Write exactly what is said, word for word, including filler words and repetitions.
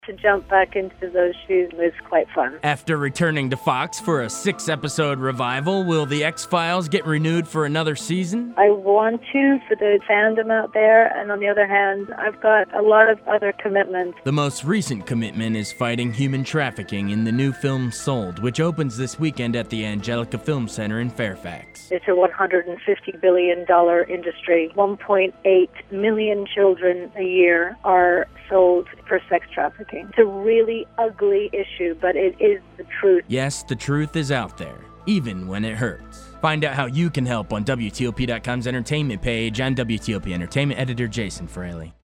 To jump back into those shoes was quite fun. After returning to Fox for a six-episode revival, will The X-Files get renewed for another season? I want to for the fandom out there, and on the other hand, I've got a lot of other commitments. The most recent commitment is fighting human trafficking in the new film Sold, which opens this weekend at the Angelica Film Center in Fairfax. It's a one hundred fifty billion dollars industry. one point eight million children a year are sold for sex trafficking. It's a really ugly issue, but it is the truth. Yes, the truth is out there, even when it hurts. Find out how you can help on W T O P dot com's entertainment page. I'm W T O P Entertainment editor Jason Fraley.